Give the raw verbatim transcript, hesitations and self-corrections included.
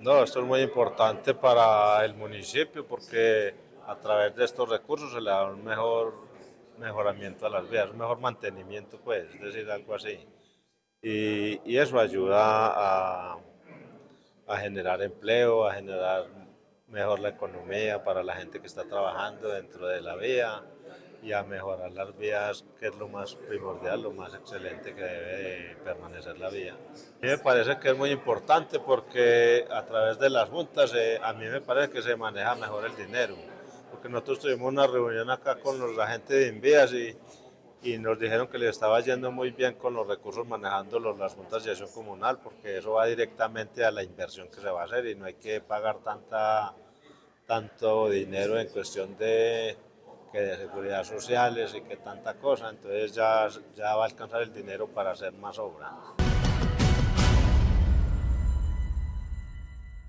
No, esto es muy importante para el municipio porque a través de estos recursos se le da un mejor mejoramiento a las vías, un mejor mantenimiento, pues, es decir, algo así. Y, y eso ayuda a, a generar empleo, a generar mejor la economía para la gente que está trabajando dentro de la vía y a mejorar las vías, que es lo más primordial, lo más excelente que debe de permanecer la vía. A mí me parece que es muy importante porque a través de las juntas eh, a mí me parece que se maneja mejor el dinero, porque nosotros tuvimos una reunión acá con los, la gente de Invías y, y nos dijeron que les estaba yendo muy bien con los recursos manejándolos las juntas de acción comunal, porque eso va directamente a la inversión que se va a hacer y no hay que pagar tanta, tanto dinero en cuestión de, que de seguridad sociales y que tanta cosa, entonces ya, ya va a alcanzar el dinero para hacer más obra.